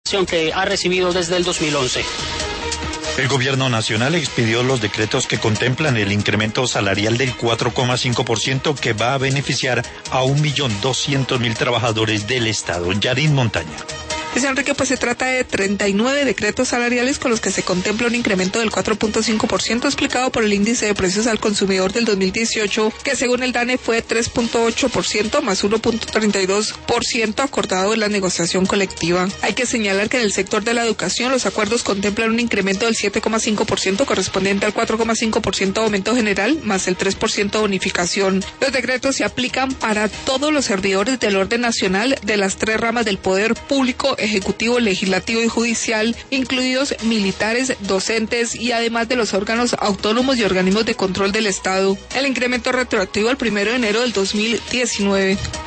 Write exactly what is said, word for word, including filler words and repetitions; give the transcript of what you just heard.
que ha recibido desde el dos mil once. El gobierno nacional expidió los decretos que contemplan el incremento salarial del cuatro coma cinco por ciento que va a beneficiar a un millón doscientos mil trabajadores del Estado. Yarin Montaña. Dice Enrique, pues se trata de treinta y nueve decretos salariales con los que se contempla un incremento del cuatro punto cinco por ciento explicado por el índice de precios al consumidor del dos mil dieciocho, que según el DANE fue tres punto ocho por ciento más uno punto treinta y dos por ciento acordado en la negociación colectiva. Hay que señalar que en el sector de la educación los acuerdos contemplan un incremento del siete coma cinco por ciento correspondiente al cuatro coma cinco por ciento aumento general más el tres por ciento bonificación. Los decretos se aplican para todos los servidores del orden nacional de las tres ramas del poder público, ejecutivo, legislativo y judicial, incluidos militares, docentes y además de los órganos autónomos y organismos de control del Estado. El incremento retroactivo al primero de enero del dos mil diecinueve.